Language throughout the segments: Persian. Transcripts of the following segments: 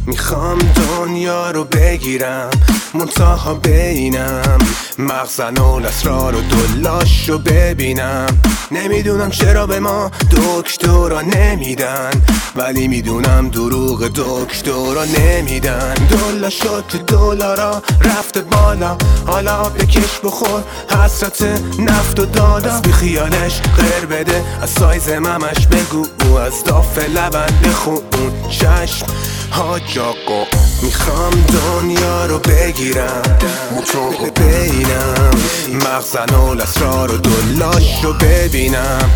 میخوام دنیا رو بگیرم منتها بینم مخزن الاسرار و دلاش رو ببینم. نمیدونم چرا به ما دکترا نمیدن، ولی میدونم دروغ دکترا نمیدن. دلا شد دلارا رفته بالا، حالا بکش بخور حسرت نفت و دادا. از بی خیالش غیر بده، از سایز ممش بگو، او از داف لبن بخون چشم حاج آقا. میخوام دنیا رو بگیرم مطلق بینم مخزن الاسرار و دلاش رو ببینم.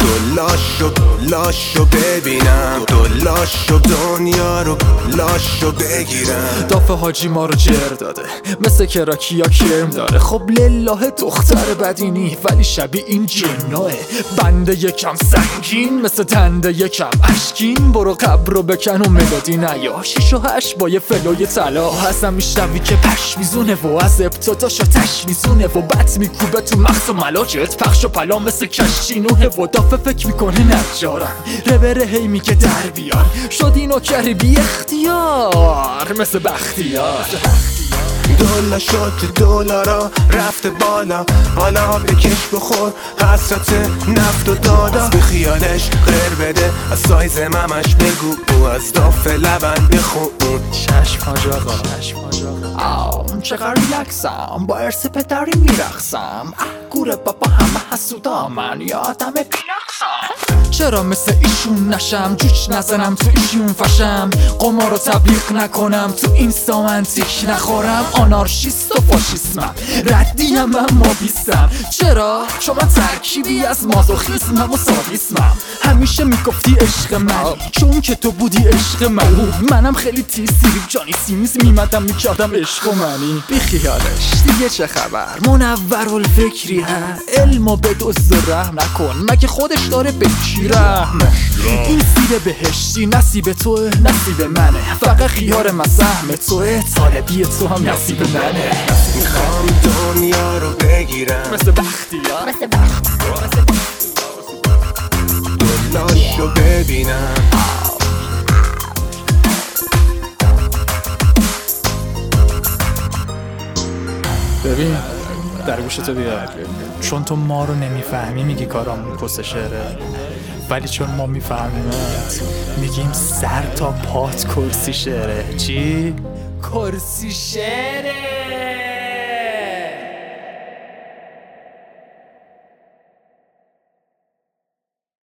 دلاش رو ببینم، دلاش رو دنیا رو لاش رو بگیرم. داف حاجی ما رو جر داده مثل کراکیا کرم داره. خب لله دختر بدینی ولی شبیه این جناه. بنده یکم سنگین مثل تنده یکم اشکین. برو قبر رو بکن و مدادی نیا 6 و 8 با یه فلوی طلا. هستم میشنوی که پش میزونه و از ابتداشو تش میزونه و بط میکوبه تو مغز و ملاجت. پخش و پلا مثل کشتی نوحه و دافه فکر میکنه نجارم. ربره هی میگه در بیار شد اینو کری بی اختیار مثل بختیار. دلا شد دلارا رفته بالا، حالا بکش بخور حسرت نفت و دادا. به خیالش غیر بده، از سایز ممش بگو، او از داف لبن بخون چشم حاج آقا. چقدر ریلکسم با ارث پدری میرقصم. گوره بابا همه حسودا من یادم بینقصم. چرا مثل ایشون نشم جوش نزنم تو ایشون فشم. قمار رو تبلیغ نکنم تو اینستا منتیک نخورم. آنارشیست و فاشیسمم ردیم اما بیستم. چرا؟ چون من ترکیبی از مازوخیسمم و سادیسمم. همیشه میگفتی عشق منی چون که تو بودی عشق من. منم خیلی تیزی جانی سیمیز میمدم میکردم عشق منی. بی خیالش دیگه چه خبر منور الفکری ها. علمو به دزد رحم نکن مگه خودش داره به کی رحم. این سیر بهشتی نصیب توه نصیب منه. فقط خیار من سهم توه طالبی تو هم نصیب منه. میخوام دنیا رو بگیرم مثل بختیار دلاش رو ببینم. ببین در گوشتو بیار، چون تو ما رو نمیفهمی میگی کارامون پست شعره، ولی چون ما میفهمیمت میگیم سر تا پات کرسی شعره. چی؟ کرسی شعره.